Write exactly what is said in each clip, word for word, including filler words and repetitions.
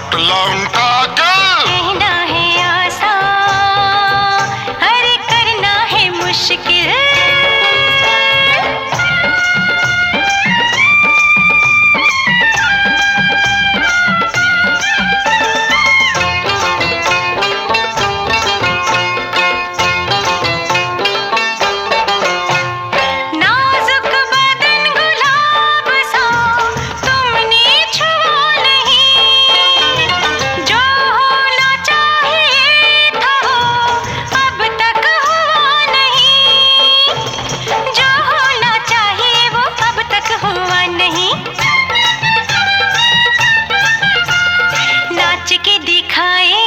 लौटा के कहना है आसान, अरे करना है मुश्किल। नाजुक बदन गुलाब सा तुमने छुआ नहीं, जो होना चाहिए था अब तक हुआ नहीं, जो होना चाहिए वो अब तक हुआ नहीं। नाच के दिखाए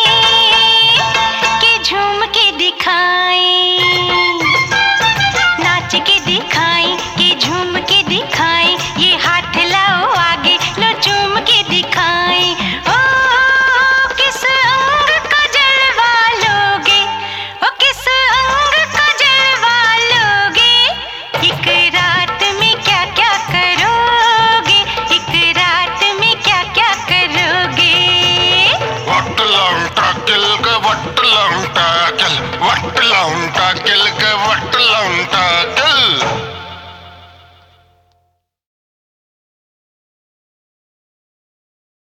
कि झूम के दिखाए, नाच के दिखाए कि झूम के दिखाए, ये हाथ लाओ आगे लो चूम के दिखाए। ओ किस अंग का जलवा लोगे, ओ किस अंग का जलवा लोगे, एक रात में क्या क्या करोगे, एक रात में क्या क्या करोगे। वट लौटा किल के वट लौटा किल, वट लौटा किल के वट लौटा